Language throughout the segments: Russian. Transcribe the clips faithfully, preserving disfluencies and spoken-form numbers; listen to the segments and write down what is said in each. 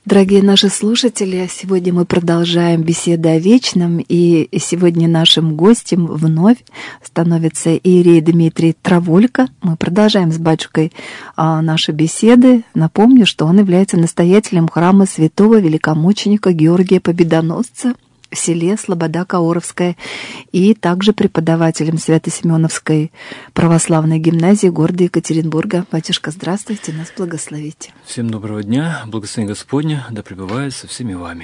Дорогие наши слушатели, сегодня мы продолжаем беседы о вечном, и сегодня нашим гостем вновь становится иерей Дмитрий Траволько. Мы продолжаем с батюшкой а, наши беседы. Напомню, что он является настоятелем храма святого великомученика Георгия Победоносца в селе Слобода-Каоровская и также преподавателем Свято-Семеновской православной гимназии города Екатеринбурга. Батюшка, здравствуйте, нас благословите. Всем доброго дня, благословение Господне, да пребывает со всеми вами.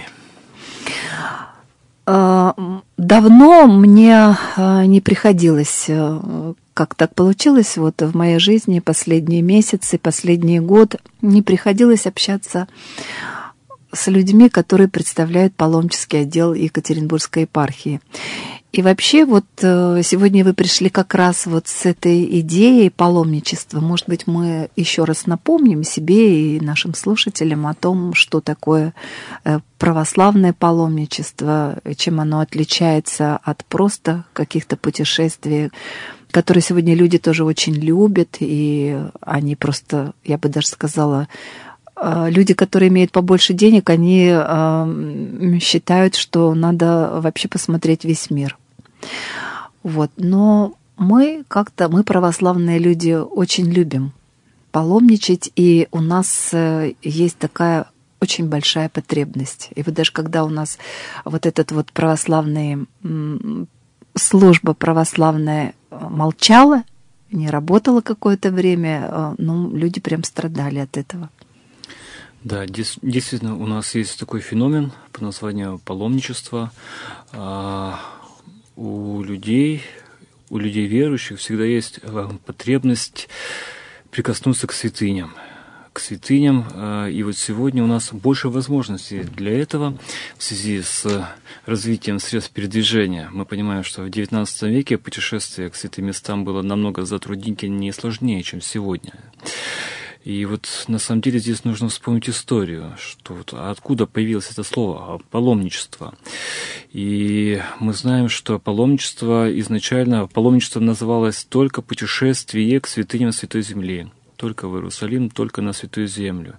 Давно мне не приходилось, как так получилось, вот в моей жизни последние месяцы, последний год не приходилось общаться с людьми, которые представляют паломнический отдел Екатеринбургской епархии. И вообще вот сегодня вы пришли как раз вот с этой идеей паломничества. Может быть, мы еще раз напомним себе и нашим слушателям о том, что такое православное паломничество, чем оно отличается от просто каких-то путешествий, которые сегодня люди тоже очень любят, и они просто, я бы даже сказала, люди, которые имеют побольше денег, они э, считают, что надо вообще посмотреть весь мир. Вот. Но мы как-то, мы, православные люди, очень любим паломничать, и у нас есть такая очень большая потребность. И вот даже когда у нас вот этот вот православный, служба православная молчала, не работала какое-то время, ну, люди прям страдали от этого. Да, действительно, у нас есть такой феномен по названию паломничество. У людей, у людей верующих всегда есть потребность прикоснуться к святыням. К святыням. И вот сегодня у нас больше возможностей для этого в связи с развитием средств передвижения. Мы понимаем, что в девятнадцатом веке путешествие к святым местам было намного затруднительнее и сложнее, чем сегодня. И вот на самом деле здесь нужно вспомнить историю, что вот откуда появилось это слово паломничество. И мы знаем, что паломничество изначально, паломничество называлось только путешествие к святыням Святой Земли. Только в Иерусалим, только на Святую Землю.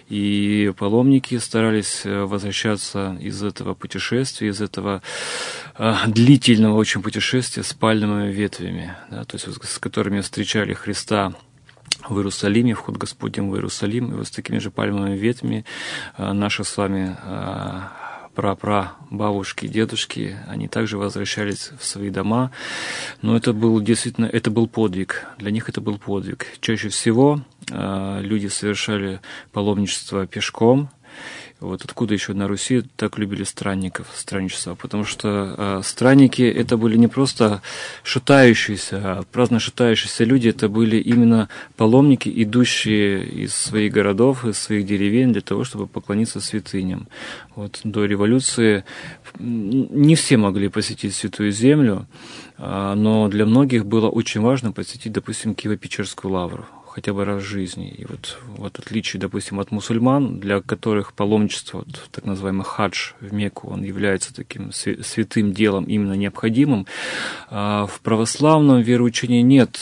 И паломники старались возвращаться из этого путешествия, из этого э, длительного очень путешествия с пальмовыми ветвями, да, то есть с которыми встречали Христа в Иерусалиме, вход Господень в Иерусалим, и вот с такими же пальмовыми ветвями э, наши с вами э, прапрабабушки, дедушки, они также возвращались в свои дома, но это был действительно, это был подвиг, для них это был подвиг. Чаще всего э, люди совершали паломничество пешком. Вот откуда еще на Руси так любили странников, странничество, потому что э, странники это были не просто шатающиеся, а праздно шатающиеся люди, это были именно паломники, идущие из своих городов, из своих деревень для того, чтобы поклониться святыням. Вот до революции не все могли посетить Святую Землю, э, но для многих было очень важно посетить, допустим, Киево-Печерскую лавру хотя бы раз в жизни. И вот, вот в отличие, допустим, от мусульман, для которых паломничество, вот, так называемый хадж в Мекку, он является таким святым делом, именно необходимым, а в православном вероучении нет,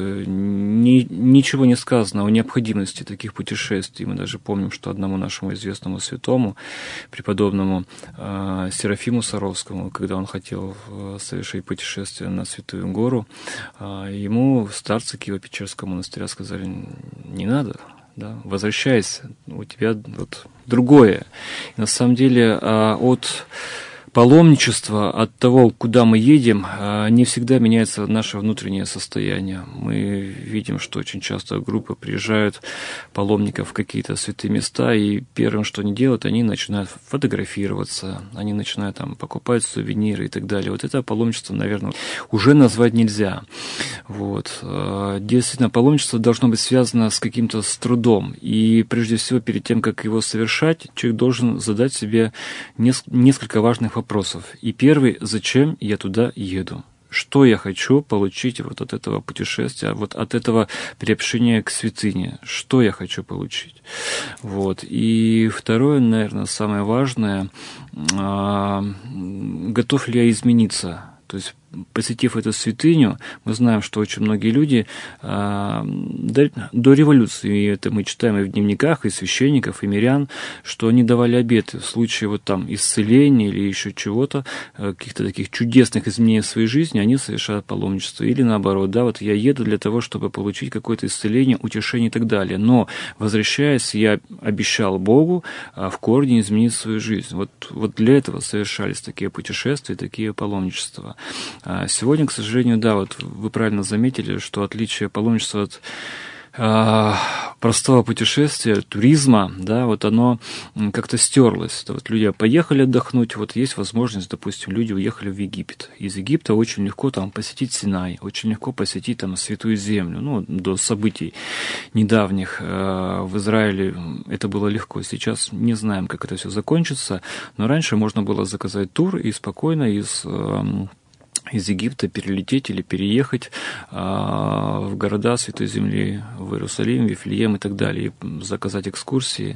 ни, ничего не сказано о необходимости таких путешествий. Мы даже помним, что одному нашему известному святому, преподобному а, Серафиму Саровскому, когда он хотел совершить путешествие на Святую Гору, а, ему старцы Киево-Печерского монастыря сказали: не надо, да, возвращайся, у тебя вот другое. И на самом деле от паломничества, от того, куда мы едем, не всегда меняется наше внутреннее состояние. Мы видим, что очень часто группы приезжают, паломников, в какие-то святые места, и первым, что они делают, они начинают фотографироваться, они начинают там покупать сувениры и так далее. Вот это паломничество, наверное, уже назвать нельзя. Вот. Действительно, паломничество должно быть связано с каким-то с трудом. И прежде всего, перед тем, как его совершать, человек должен задать себе несколько важных вопросов. И первый: зачем я туда еду? Что я хочу получить вот от этого путешествия, вот от этого приобщения к святыне? Что я хочу получить? Вот. И второе, наверное, самое важное: готов ли я измениться? То есть посетив эту святыню, мы знаем, что очень многие люди а, до, до революции, и это мы читаем и в дневниках, и священников, и мирян, что они давали обеты в случае вот там исцеления или еще чего-то, каких-то таких чудесных изменений в своей жизни, они совершают паломничество. Или наоборот, да, вот я еду для того, чтобы получить какое-то исцеление, утешение и так далее. Но, возвращаясь, я обещал Богу а, в корне изменить свою жизнь. Вот, вот для этого совершались такие путешествия, такие паломничества. Сегодня, к сожалению, да, вот вы правильно заметили, что отличие паломничества от э, простого путешествия, туризма, да, вот оно как-то стерлось. Вот люди поехали отдохнуть, вот есть возможность, допустим, люди уехали в Египет. Из Египта очень легко там посетить Синай, очень легко посетить там Святую Землю. Ну, до событий недавних э, в Израиле это было легко. Сейчас не знаем, как это все закончится, но раньше можно было заказать тур и спокойно из э, из Египта перелететь или переехать а, в города Святой Земли, в Иерусалим, Вифлеем и так далее, и заказать экскурсии.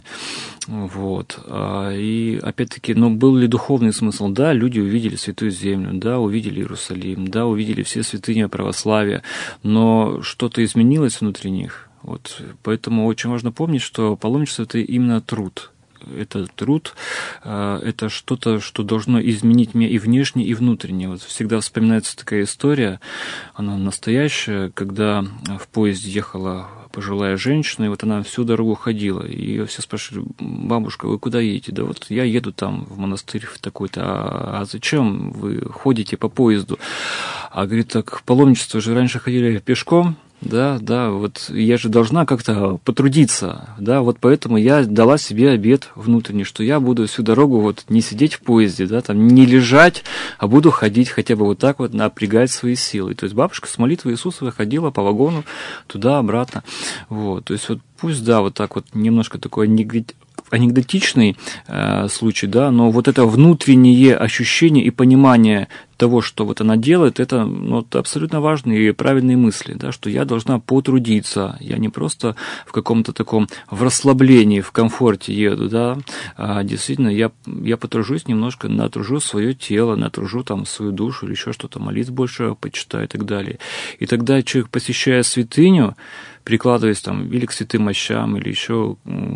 Вот. А, и опять-таки, ну, был ли духовный смысл? Да, люди увидели Святую Землю, да, увидели Иерусалим, да, увидели все святыни православия, но что-то изменилось внутри них. Вот. Поэтому очень важно помнить, что паломничество – это именно труд. Это труд, это что-то, что должно изменить меня и внешне, и внутренне. Вот всегда вспоминается такая история, она настоящая, когда в поезде ехала пожилая женщина, и вот она всю дорогу ходила, и ее все спрашивали: бабушка, вы куда едете? Да вот я еду там в монастырь в такой-то, а, а зачем вы ходите по поезду? А говорит, так паломничество же раньше ходили пешком. Да, да, вот я же должна как-то потрудиться, да, вот поэтому я дала себе обет внутренний, что я буду всю дорогу вот не сидеть в поезде, да, там не лежать, а буду ходить хотя бы вот так вот, напрягать свои силы. То есть бабушка с молитвой Иисусовой ходила по вагону туда-обратно, вот, то есть вот пусть, да, вот так вот немножко такой анекдотичный э, случай, да, но вот это внутреннее ощущение и понимание того, что вот она делает, это, ну, это абсолютно важные и правильные мысли, да, что я должна потрудиться, я не просто в каком-то таком в расслаблении, в комфорте еду, да, а действительно я, я потружусь немножко, натружу свое тело, натружу там свою душу или еще что-то, молитв больше почитаю и так далее. И тогда человек, посещая святыню, прикладываясь там или к святым мощам, или еще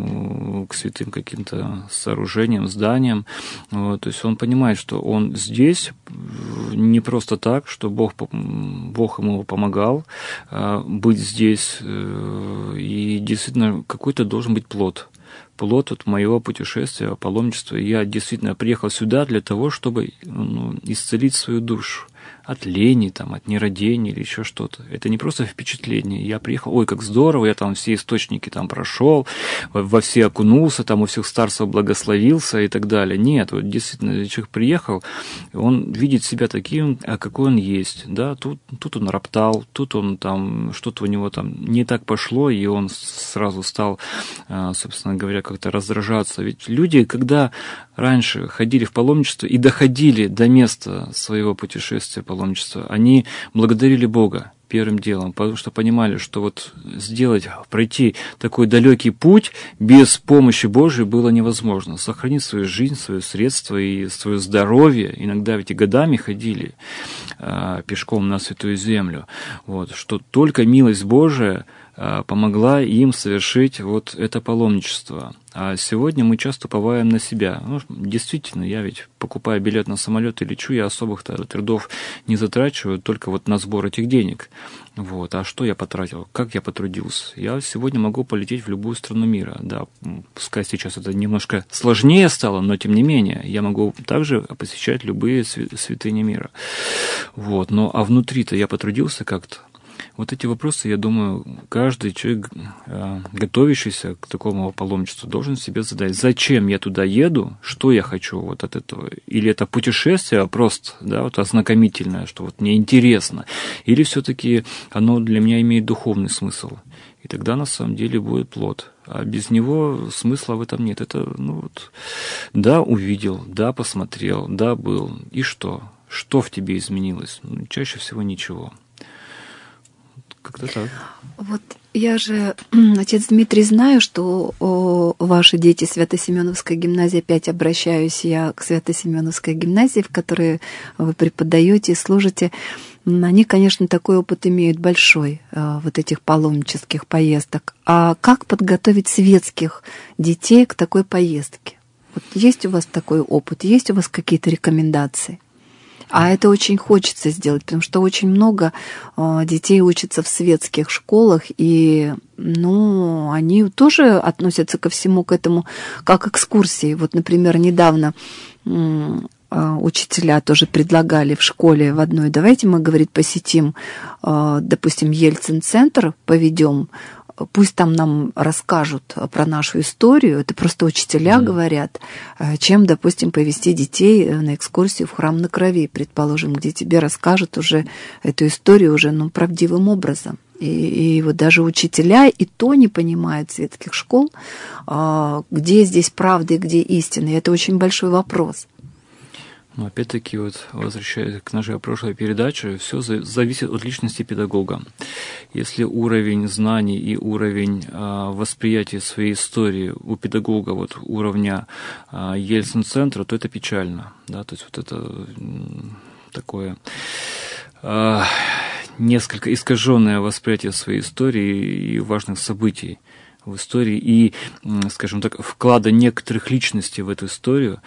к святым каким-то сооружениям, зданиям, вот, то есть он понимает, что он здесь не просто так, что Бог, Бог ему помогал а, быть здесь, и действительно какой-то должен быть плод. Плод от моего путешествия, паломничества. Я действительно приехал сюда для того, чтобы, ну, исцелить свою душу от лени, там, от нерадения или еще что-то. Это не просто впечатление. Я приехал, ой, как здорово, я там все источники там прошел, во, во все окунулся, там у всех старцев благословился и так далее. Нет, вот действительно, человек приехал, он видит себя таким, а какой он есть. Да? Тут, тут он роптал, тут он там, что-то у него там не так пошло, и он сразу стал, собственно говоря, как-то раздражаться. Ведь люди, когда раньше ходили в паломничество и доходили до места своего путешествия, паломничества, они благодарили Бога первым делом, потому что понимали, что вот сделать, пройти такой далекий путь без помощи Божией было невозможно. Сохранить свою жизнь, свои средства и свое здоровье. Иногда ведь и годами ходили а, пешком на Святую Землю. Вот, что только милость Божия а, помогла им совершить вот это паломничество. А сегодня мы часто уповаем на себя. Ну, действительно, я ведь покупаю билет на самолет и лечу, я особых трудов не затрачиваю, только вот на сбор этих денег. Вот. А что я потратил? Как я потрудился? Я сегодня могу полететь в любую страну мира. Да, пускай сейчас это немножко сложнее стало, но тем не менее, я могу также посещать любые святыни мира. Вот. Но а внутри-то я потрудился как-то. Вот эти вопросы, я думаю, каждый человек, готовящийся к такому паломничеству, должен себе задать. Зачем я туда еду? Что я хочу вот от этого? Или это путешествие просто, да, вот ознакомительное, что вот мне интересно? Или все-таки оно для меня имеет духовный смысл? И тогда на самом деле будет плод. А без него смысла в этом нет. Это, ну вот, да, увидел, да, посмотрел, да, был. И что? Что в тебе изменилось? Ну, чаще всего ничего. как-то так. Вот я же, отец Дмитрий, знаю, что о, ваши дети Свято-Семеновская гимназия, опять обращаюсь я к Свято-Семеновской гимназии, в которой вы преподаете и служите. Они, конечно, такой опыт имеют большой, вот этих паломнических поездок. А как подготовить светских детей к такой поездке? Вот есть у вас такой опыт, есть у вас какие-то рекомендации? А это очень хочется сделать, потому что очень много э, детей учатся в светских школах, и ну, они тоже относятся ко всему к этому как экскурсии. Вот, например, недавно э, учителя тоже предлагали в школе в одной, давайте мы, говорит, посетим, э, допустим, Ельцин-центр, поведем, пусть там нам расскажут про нашу историю, это просто учителя mm. говорят, чем, допустим, повести детей на экскурсию в храм на Крови, предположим, где тебе расскажут уже эту историю уже, ну, правдивым образом. И, и вот даже учителя и то не понимают светских школ, где здесь правда и где истина. И это очень большой вопрос. Но опять-таки, вот, возвращаясь к нашей прошлой передаче, все зависит от личности педагога. Если уровень знаний и уровень а, восприятия своей истории у педагога вот, уровня а, Ельцин-центра, то это печально. Да? То есть вот это м, такое а, несколько искаженное восприятие своей истории и важных событий в истории и, скажем так, вклада некоторых личностей в эту историю,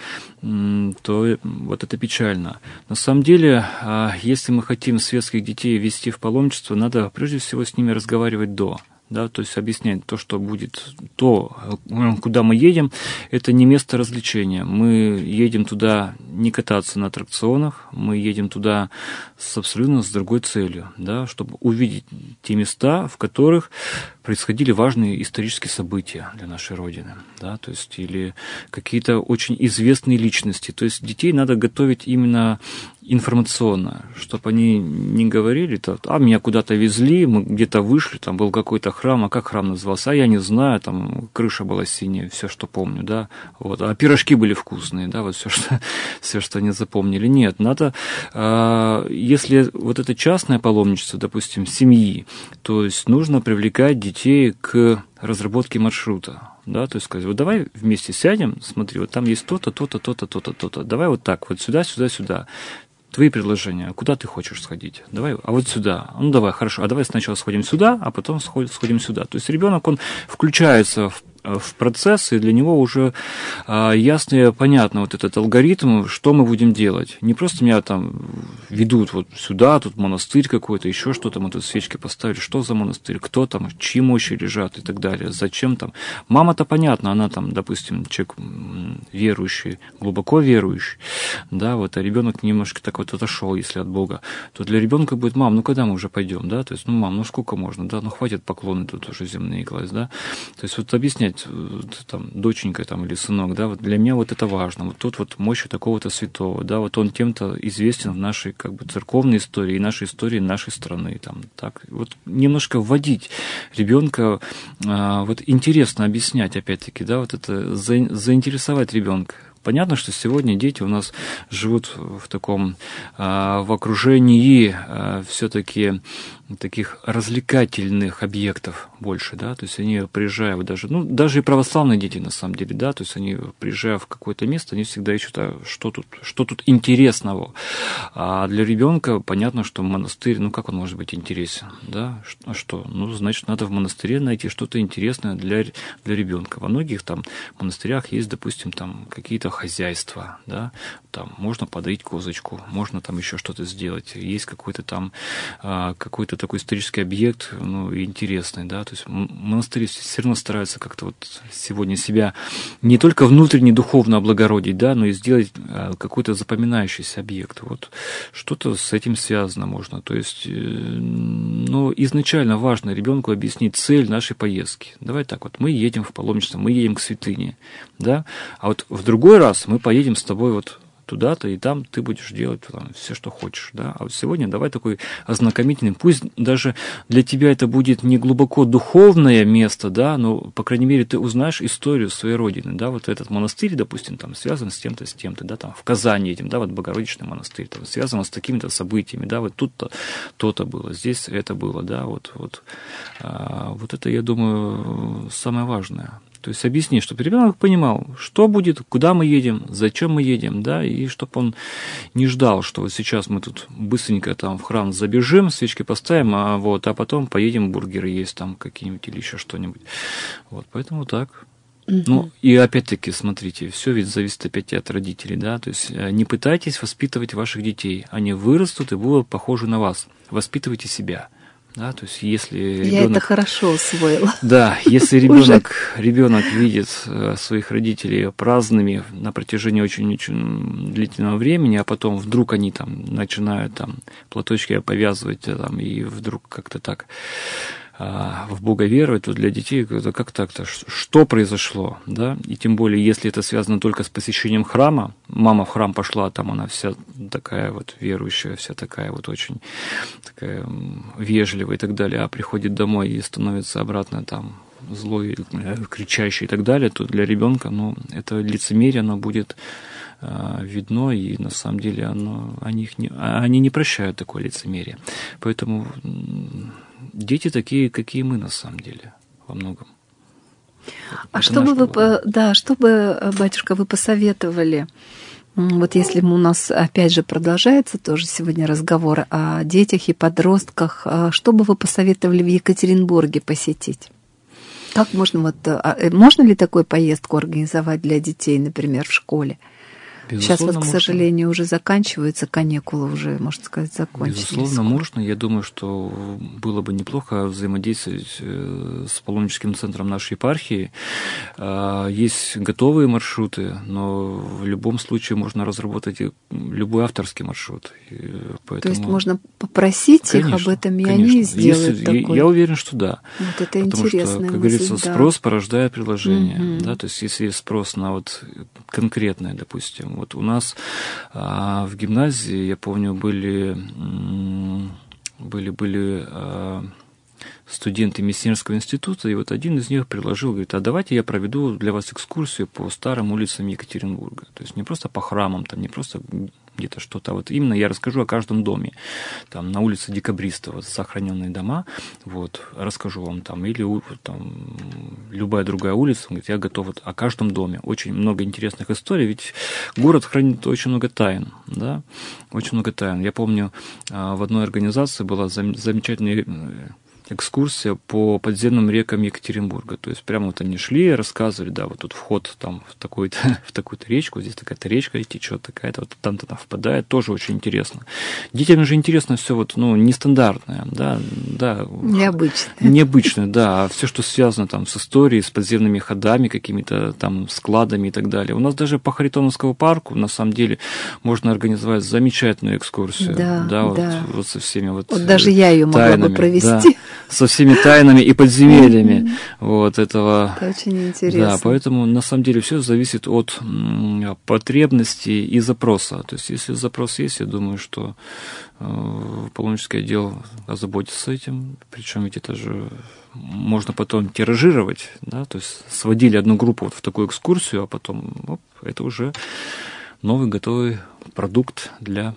то вот это печально. На самом деле, если мы хотим светских детей вести в паломничество, надо прежде всего с ними разговаривать до. Да, то есть объяснять то, что будет, то, куда мы едем, это не место развлечения. Мы едем туда не кататься на аттракционах, мы едем туда с абсолютно с другой целью, да, чтобы увидеть те места, в которых происходили важные исторические события для нашей Родины, да, то есть или какие-то очень известные личности. То есть детей надо готовить именно информационно, чтобы они не говорили, а меня куда-то везли, мы где-то вышли, там был какой-то храм, а как храм назывался, а я не знаю, там крыша была синяя, все, что помню, да, вот, а пирожки были вкусные, да, вот все, что, все, что они запомнили. Нет, надо, если вот это частное паломничество, допустим, семьи, то есть нужно привлекать детей к разработке маршрута. Да, то есть сказать, вот давай вместе сядем, смотри, вот там есть то-то, то-то, то-то, то-то, то-то, давай вот так, вот сюда, сюда, сюда. Твои предложения, куда ты хочешь сходить? Давай, а вот сюда. Ну, давай, хорошо, а давай сначала сходим сюда, а потом сходим сюда. То есть ребенок, он включается в в процесс, и для него уже а, ясно и понятно вот этот алгоритм, что мы будем делать. Не просто меня там ведут вот сюда, тут монастырь какой-то, еще что-то, мы тут свечки поставили, что за монастырь, кто там, чьи мощи лежат и так далее, зачем там. Мама-то понятно, она там, допустим, человек верующий, глубоко верующий, да, вот, а ребенок немножко так вот отошел, если от Бога, то для ребенка будет: мам, ну когда мы уже пойдем, да, то есть, ну, мам, ну сколько можно, да, ну хватит поклоны тут уже земные класть, да, то есть вот объяснять, там, доченька там, или сынок, да, вот для меня вот это важно, вот тут вот мощь такого-то святого, да, вот он тем-то известен в нашей, как бы, церковной истории, и нашей истории нашей страны, там, так, вот немножко вводить ребенка, а, вот интересно объяснять, опять-таки, да, вот это, за, заинтересовать ребенка. Понятно, что сегодня дети у нас живут в таком, а, в окружении а, все-таки таких развлекательных объектов больше, да, то есть они, приезжая даже, ну, даже и православные дети, на самом деле, да, то есть они, приезжая в какое-то место, они всегда ищут, а что тут, что тут интересного. А для ребенка понятно, что монастырь, ну, как он может быть интересен, да, а что, ну, значит, надо в монастыре найти что-то интересное для, для ребенка. Во многих там монастырях есть, допустим, там какие-то хозяйства, да, там можно подоить козочку, можно там еще что-то сделать, есть какой-то там, а, какой-то такой исторический объект, ну, интересный, да, то есть монастыри все равно стараются как-то вот сегодня себя не только внутренне духовно облагородить, да, но и сделать а, какой-то запоминающийся объект. Вот что-то с этим связано можно. То есть, э, ну, изначально важно ребенку объяснить цель нашей поездки. Давай так вот, мы едем в паломничество, мы едем к святыне, да, а вот в другой раз мы поедем с тобой вот туда-то, и там ты будешь делать там, все, что хочешь, да. А вот сегодня давай такой ознакомительный, пусть даже для тебя это будет не глубоко духовное место, да, но, по крайней мере, ты узнаешь историю своей родины, да, вот этот монастырь, допустим, там связан с тем-то, с тем-то, да, там в Казани этим, да, вот Богородичный монастырь, там, связан с такими-то событиями, да, вот тут-то то-то было, здесь это было, да, вот, вот, а, вот это, я думаю, самое важное. То есть объясни, чтобы ребенок понимал, что будет, куда мы едем, зачем мы едем, да, и чтобы он не ждал, что вот сейчас мы тут быстренько там в храм забежим, свечки поставим, а вот, а потом поедем бургеры есть там какие-нибудь или еще что-нибудь. Вот, поэтому так. Mm-hmm. Ну, и опять-таки, смотрите, все ведь зависит опять от родителей, да, то есть не пытайтесь воспитывать ваших детей, они вырастут и будут похожи на вас, воспитывайте себя. Да, то есть если ребенок, я это хорошо усвоила. Да, если ребенок, ребенок видит своих родителей праздными на протяжении очень-очень длительного времени, а потом вдруг они там начинают там платочки повязывать там, и вдруг как-то так в Бога веровать, то для детей это как так-то, что произошло, да, и тем более, если это связано только с посещением храма, мама в храм пошла, там она вся такая вот верующая, вся такая вот очень такая вежливая и так далее, а приходит домой и становится обратно там злой, кричащий и так далее, то для ребенка, ну, это лицемерие, оно будет видно, и на самом деле оно, они, их не, они не прощают такое лицемерие. Поэтому дети такие, какие мы на самом деле, во многом. А что бы вы, да, что бы, батюшка, вы посоветовали, вот если у нас опять же продолжается тоже сегодня разговор о детях и подростках, что бы вы посоветовали в Екатеринбурге посетить? Как можно, вот, можно ли такую поездку организовать для детей, например, в школе? Безусловно, сейчас вот, к сожалению, можно. Уже заканчиваются каникулы, уже, можно сказать, закончились. Безусловно, скоро. Можно. Я думаю, что было бы неплохо взаимодействовать с паломническим центром нашей епархии. Есть готовые маршруты, но в любом случае можно разработать любой авторский маршрут. Поэтому... То есть можно попросить конечно, их об этом, и конечно. Они сделают Если, такой... Я уверен, что да. Вот это потому интересная что, как мысль, говорится, да. спрос порождает предложение. Угу. Да? То есть если есть спрос на вот конкретное, допустим, вот у нас а, в гимназии, я помню, были, были, были а, студенты Миссионерского института, и вот один из них предложил, говорит, а давайте я проведу для вас экскурсию по старым улицам Екатеринбурга. То есть не просто по храмам, там, не просто где-то что-то, а вот именно я расскажу о каждом доме. Там на улице Декабристов, вот, сохраненные дома, вот, расскажу вам там, или там, любая другая улица, он говорит, я готов вот, о каждом доме. Очень много интересных историй, ведь город хранит очень много тайн, да, очень много тайн. Я помню, в одной организации была замечательная экскурсия по подземным рекам Екатеринбурга. То есть прямо вот они шли, рассказывали, да, вот тут вход там в такую-то, в такую-то речку, здесь такая-то речка течет, такая-то, вот там-то там впадает, тоже очень интересно. Детям же интересно все вот, ну, нестандартное, да, да. Необычное. Необычное, да, а все, что связано там с историей, с подземными ходами, какими-то там складами и так далее. У нас даже по Харитоновскому парку, на самом деле, можно организовать замечательную экскурсию. Да, да, вот, да. Вот со всеми вот Вот даже я ее могла тайнами, бы провести. Да. Со всеми тайнами и подземельями mm-hmm. вот этого. Это очень интересно. Да, поэтому на самом деле все зависит от потребностей и запроса. То есть, если запрос есть, я думаю, что э, паломнический отдел озаботится этим. Причем ведь это же можно потом тиражировать, да, то есть сводили одну группу вот в такую экскурсию, а потом оп, это уже новый готовый продукт для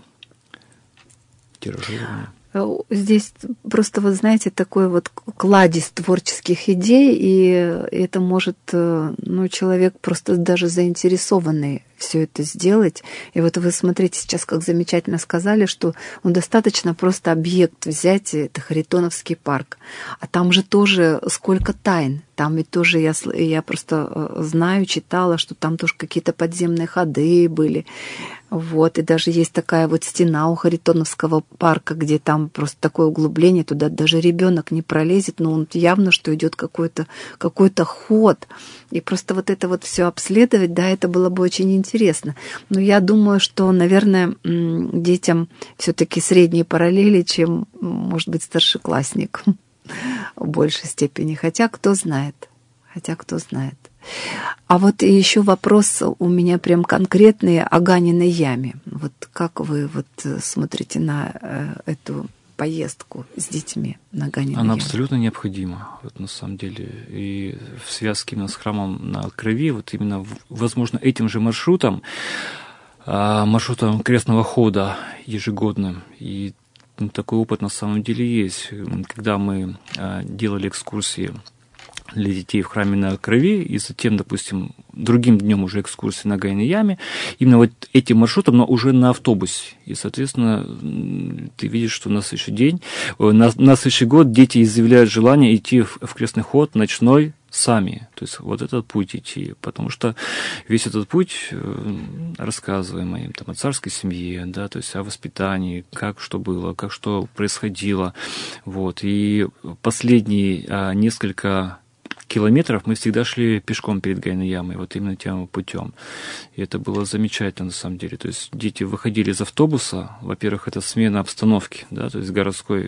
тиражирования. Здесь просто, вот знаете, такой вот кладезь творческих идей, и это может, ну, человек просто даже заинтересованный все это сделать. И вот вы смотрите сейчас, как замечательно сказали, что ну, достаточно просто объект взять, это Харитоновский парк. А там же тоже сколько тайн. Там ведь тоже я, я просто знаю, читала, что там тоже какие-то подземные ходы были. Вот, и даже есть такая вот стена у Харитоновского парка, где там просто такое углубление, туда даже ребенок не пролезет, но он явно, что идет какой-то, какой-то ход. И просто вот это вот все обследовать, да, это было бы очень интересно. Но я думаю, что, наверное, детям все-таки средние параллели, чем, может быть, старшеклассник в большей степени. Хотя кто знает, хотя кто знает. А вот еще вопрос у меня прям конкретный о Ганиной яме. Вот как вы вот смотрите на эту поездку с детьми на Ганиной Она яме? абсолютно необходима, вот, на самом деле. И в связке именно с храмом на Крови, вот именно, возможно, этим же маршрутом, маршрутом крестного хода ежегодным. И такой опыт на самом деле есть. Когда мы делали экскурсии для детей в храме на Крови, и затем, допустим, другим днем уже экскурсии на Ганиной яме, именно вот этим маршрутом, но уже на автобусе. И, соответственно, ты видишь, что на следующий день, на, на следующий год дети изъявляют желание идти в, в крестный ход ночной сами. То есть вот этот путь идти. Потому что весь этот путь, рассказываемый там, о царской семье, да, то есть о воспитании, как что было, как что происходило. Вот. И последние а, несколько километров мы всегда шли пешком перед Ганиной ямой, вот именно тем путем. И это было замечательно, на самом деле. То есть дети выходили из автобуса, во-первых, это смена обстановки, да, то есть городской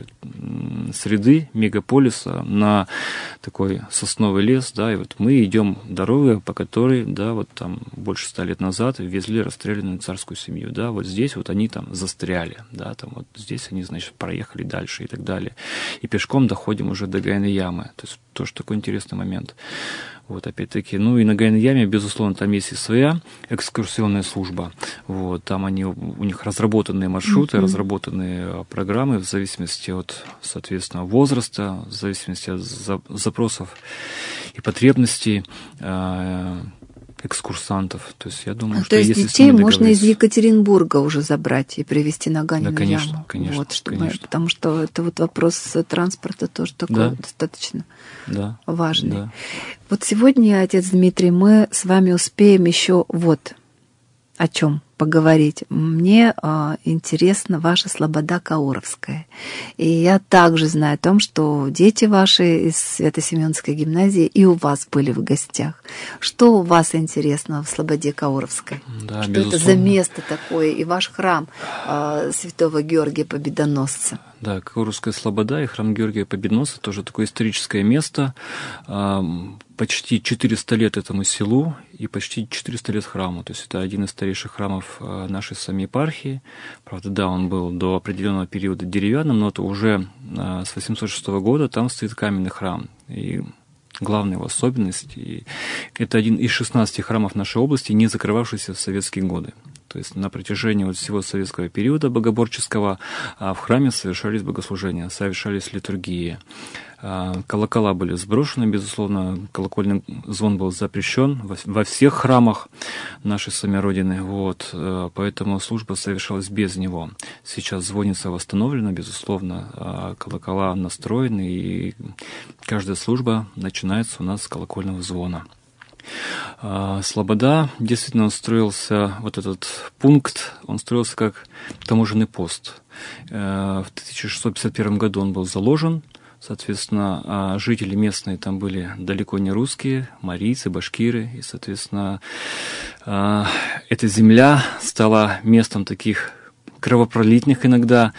среды, мегаполиса на такой сосновый лес, да, и вот мы идем дорогой, по которой, да, вот там больше ста лет назад везли расстрелянную царскую семью, да, вот здесь вот они там застряли, да, там вот здесь они, значит, проехали дальше и так далее. И пешком доходим уже до Ганиной ямы, то есть тоже такой интересный момент. Вот, опять-таки, ну и на Ганиной яме, безусловно, там есть и своя экскурсионная служба. Вот, там они, у них разработанные маршруты, mm-hmm. разработанные программы в зависимости от, соответственно, возраста, в зависимости от запросов и потребностей экскурсантов. То есть я думаю, а что то есть если детей можно из Екатеринбурга уже забрать и привезти на Ганиную да, конечно, яму. Конечно, вот, чтобы, конечно. Потому что это вот вопрос транспорта тоже такой да. достаточно да. важный. Да. Вот сегодня, отец Дмитрий, мы с вами успеем еще вот о чем поговорить. Мне э, интересна ваша слобода Кауровская. И я также знаю о том, что дети ваши из Свято-Семёнской гимназии и у вас были в гостях. Что у вас интересного в слободе Кауровской? Да, что безусловно. это за место такое? И ваш храм э, Святого Георгия Победоносца. Да, Кауровская слобода и храм Георгия Победоносца тоже такое историческое место. Почти четыреста лет этому селу и почти четыреста лет храму. То есть это один из старейших храмов нашей самой епархии. Правда, да, он был до определенного периода деревянным, но это уже с восемьсот шестого года там стоит каменный храм. И главная его особенность, и это один из шестнадцати храмов нашей области, не закрывавшийся в советские годы. То есть на протяжении вот всего советского периода богоборческого в храме совершались богослужения, совершались литургии. Колокола были сброшены, безусловно, колокольный звон был запрещен во всех храмах нашей самой Родины, вот, поэтому служба совершалась без него. Сейчас звонница восстановлена, безусловно, колокола настроены, и каждая служба начинается у нас с колокольного звона. Слобода, действительно, он строился, вот этот пункт, он строился как таможенный пост. В тысяча шестьсот пятьдесят первом году он был заложен. Соответственно, жители местные там были далеко не русские, марийцы, башкиры, и, соответственно, эта земля стала местом таких кровопролитных иногда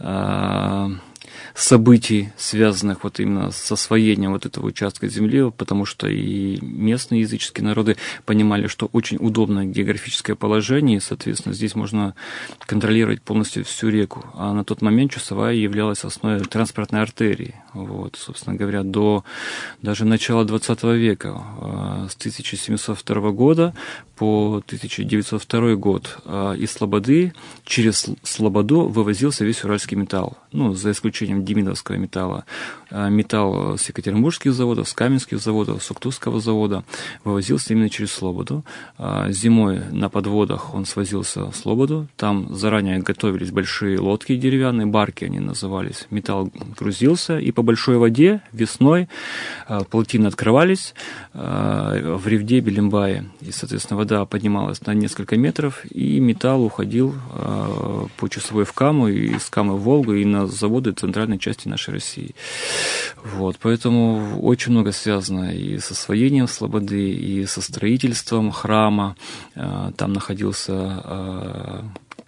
событий, связанных вот именно с освоением вот этого участка земли, потому что и местные языческие народы понимали, что очень удобное географическое положение, и, соответственно, здесь можно контролировать полностью всю реку. А на тот момент Чусовая являлась основой транспортной артерии. Вот, собственно говоря, до даже начала двадцатого века, с тысяча семьсот второго года по тысяча девятьсот второй год из Слободы через Слободу вывозился весь уральский металл, ну, за исключением демидовского металла. Металл с екатеринбургских заводов, с каменских заводов, с Уктусского завода вывозился именно через Слободу. Зимой на подводах он свозился в Слободу, там заранее готовились большие лодки деревянные, барки они назывались. Металл грузился, и по большой воде весной плотины открывались в Ревде, Белимбае, и, соответственно, вода поднималась на несколько метров, и металл уходил по Чусовой в Каму, и из Камы в Волгу, и на заводы центральной части нашей России. Вот, поэтому очень много связано и с освоением Слободы, и со строительством храма. Там находился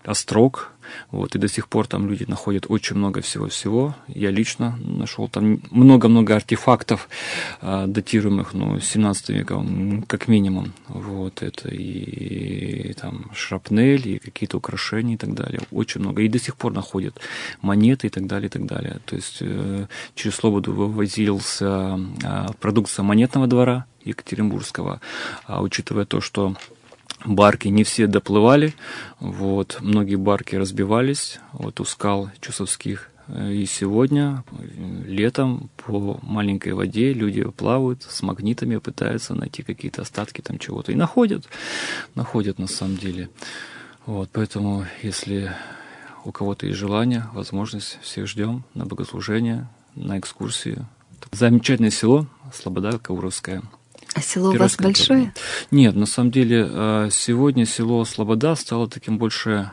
острог. Вот, и до сих пор там люди находят очень много всего-всего. Я лично нашел там много-много артефактов, э, датируемых, ну, семнадцатым веком, как минимум. Вот, это и, и там шрапнель, и какие-то украшения и так далее. Очень много. И до сих пор находят монеты и так далее, и так далее. То есть э, через Слободу вывозился э, продукция монетного двора Екатеринбургского, а учитывая то, что барки не все доплывали, вот, многие барки разбивались вот, у скал Чусовских. И сегодня, летом, по маленькой воде люди плавают с магнитами, пытаются найти какие-то остатки там чего-то. И находят, находят на самом деле. Вот, поэтому, если у кого-то есть желание, возможность, всех ждем на богослужение, на экскурсию. Замечательное село Слобода Кауровская. А село у вас большое? Нет, на самом деле сегодня село Слобода стало таким больше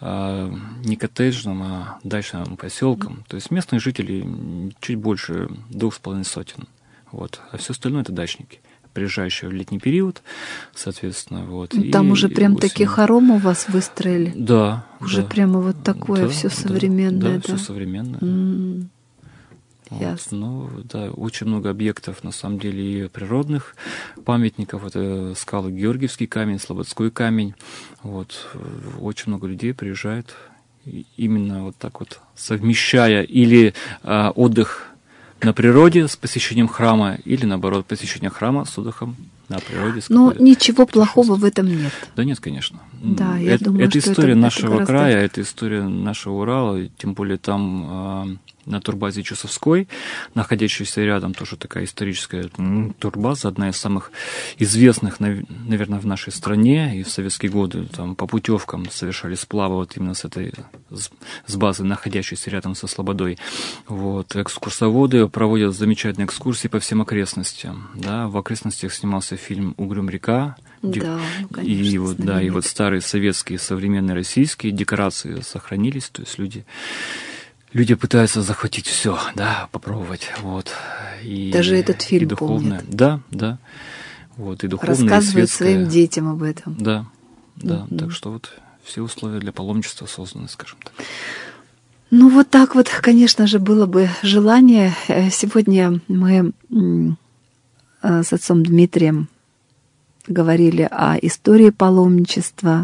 не коттеджным, а дачным поселком. То есть местных жителей чуть больше двух с половиной сотен. Вот. А все остальное это дачники, приезжающие в летний период, соответственно. Вот. Там и уже прям осенью. Такие хоромы у вас выстроили? Да. Уже да. прямо вот такое да, все да, современное. Да, да? все современное. Mm-hmm. Вот. Ясно. Ну, да, очень много объектов, на самом деле, и природных памятников. Это скалы Георгиевский камень, Слободской камень. Вот. Очень много людей приезжает именно вот так вот, совмещая или а, отдых на природе с посещением храма, или, наоборот, посещение храма с отдыхом на природе. Ну, ничего плохого в этом нет. Да нет, конечно. Да, я это, думаю, это что история это, нашего это гораздо... края, это история нашего Урала, тем более там а, на турбазе Чусовской, находящейся рядом, тоже такая историческая турбаза, одна из самых известных, наверное, в нашей стране, и в советские годы там по путевкам совершали сплавы вот именно с этой, с базы, находящейся рядом со Слободой. Вот. Экскурсоводы проводят замечательные экскурсии по всем окрестностям. Да. В окрестностях снимался фильм «Угрюм-река», да, ну, конечно, и, вот, да, и вот старые советские, современные российские декорации сохранились, то есть люди... Люди пытаются захватить все, да, попробовать, вот. И, даже этот фильм и духовное, помнит. Да, да. Вот, и духовное, рассказывает и светское. Своим детям об этом. Да, да. Mm-hmm. Так что вот все условия для паломничества созданы, скажем так. Ну, вот так вот, конечно же, было бы желание. Сегодня мы с отцом Дмитрием говорили о истории паломничества.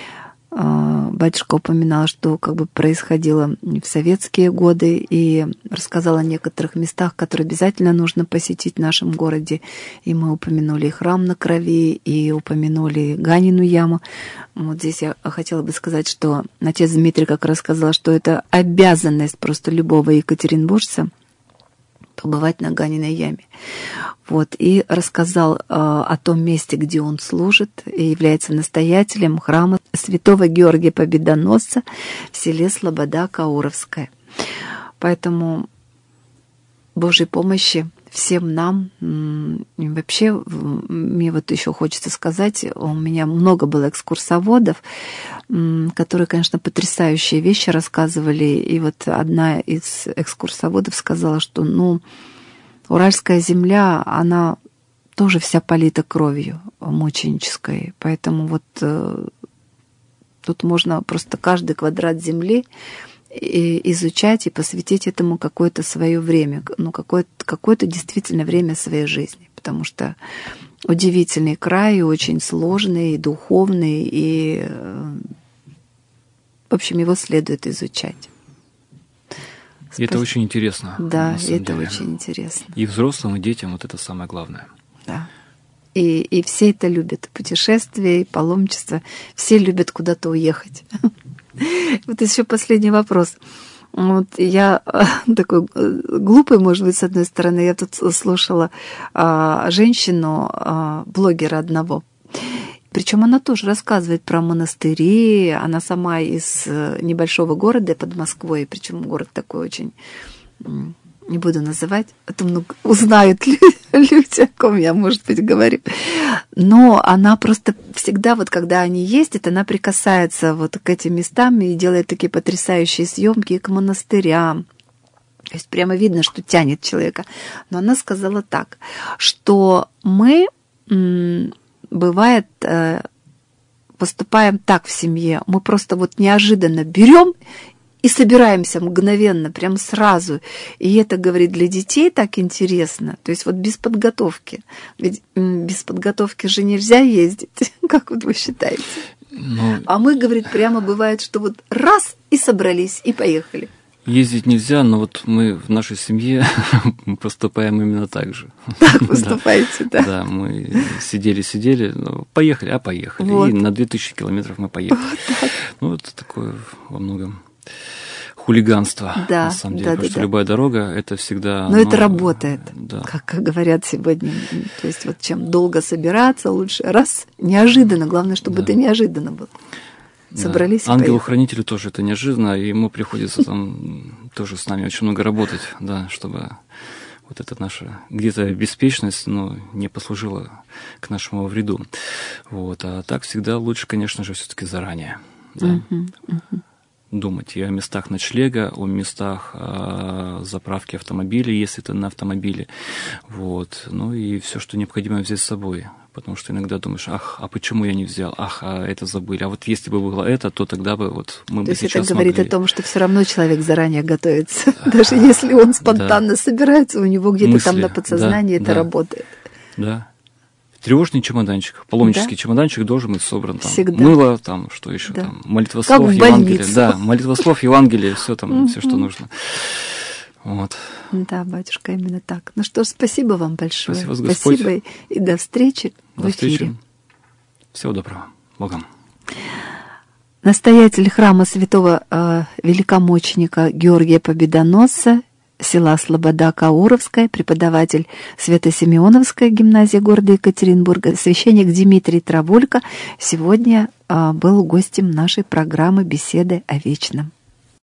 Батюшка упоминал, что как бы происходило в советские годы, и рассказал о некоторых местах, которые обязательно нужно посетить в нашем городе. И мы упомянули и храм на Крови, и упомянули Ганину яму. Вот здесь я хотела бы сказать, что отец Дмитрий как раз сказал, что это обязанность просто любого екатеринбуржца побывать на Ганиной яме. Вот, и рассказал э, о том месте, где он служит и является настоятелем храма святого Георгия Победоносца в селе Слобода Кауровская. Поэтому Божьей помощи всем нам. И вообще, мне вот еще хочется сказать, у меня много было экскурсоводов, которые, конечно, потрясающие вещи рассказывали. И вот одна из экскурсоводов сказала, что, ну, Уральская земля, она тоже вся полита кровью мученической. Поэтому вот э, тут можно просто каждый квадрат земли и изучать и посвятить этому какое-то свое время, ну, какое-то, какое-то действительно время своей жизни, потому что удивительный край, очень сложный, и духовный, и, в общем, его следует изучать. И это очень интересно. Да, это деле. очень интересно. И взрослым, и детям вот это самое главное. Да. И, и все это любят. Путешествия, и паломничество. Все любят куда-то уехать. Вот еще последний вопрос. Вот я такой глупый, может быть, с одной стороны, я тут слушала а, женщину, а, блогера одного. Причем она тоже рассказывает про монастыри. Она сама из небольшого города под Москвой, причем город такой очень, не буду называть, а то много узнают люди, о ком я, может быть, говорю. Но она просто всегда, вот когда они ездят, она прикасается вот к этим местам и делает такие потрясающие съемки к монастырям. То есть прямо видно, что тянет человека. Но она сказала так, что мы... Бывает, поступаем так в семье. Мы просто вот неожиданно берем и собираемся мгновенно, прям сразу. И это, говорит, для детей так интересно. То есть вот без подготовки. Ведь без подготовки же нельзя ездить. Как вот вы считаете? Но... А мы, говорит, прямо бывает, что вот раз и собрались, и поехали. Ездить нельзя, но вот мы в нашей семье поступаем именно так же. Так поступаете, да? Да, мы сидели-сидели, ну, поехали, а поехали. Вот. И на две тысячи километров мы поехали. Вот ну, это такое во многом хулиганство, да, на самом деле. Да, потому да, что да. любая дорога, это всегда... Но ну, это работает, да. как, как говорят сегодня. То есть вот чем долго собираться, лучше раз, неожиданно. Главное, чтобы да. это неожиданно было. Собрались да. и Ангелу-хранителю тоже это неожиданно, и ему приходится там тоже с нами очень много работать, да, чтобы вот эта наша где-то беспечность, ну, не послужила к нашему вреду. Вот. А так всегда лучше, конечно же, все-таки заранее, да, uh-huh, uh-huh. думать и о местах ночлега, о местах о заправки автомобиля, если это на автомобиле, вот, ну и все, что необходимо взять с собой. Потому что иногда думаешь, ах, а почему я не взял, ах, а это забыли, а вот если бы было это, то тогда бы вот мы то бы есть сейчас это говорит могли. о том, что все равно человек заранее готовится, даже если он спонтанно да. собирается, у него где-то Мысли, там на подсознании да, это да. работает. Да. Тревожный чемоданчик, паломнический да? чемоданчик должен быть собран там. Всегда. Мыло, там, что еще да. там, молитвослов, Евангелие. Да, молитвослов, Евангелие, все там, все, что нужно. Вот. Да, батюшка, именно так. Ну что ж, спасибо вам большое. Спасибо, вас Господь. Спасибо и до встречи до в эфире. Встречи. Всего доброго. Богом. Настоятель храма святого э, великомученика Георгия Победоносца, села Слобода Кауровская, преподаватель Свято-Симеоновской гимназии города Екатеринбурга, священник Дмитрий Травулько сегодня э, был гостем нашей программы «Беседы о вечном».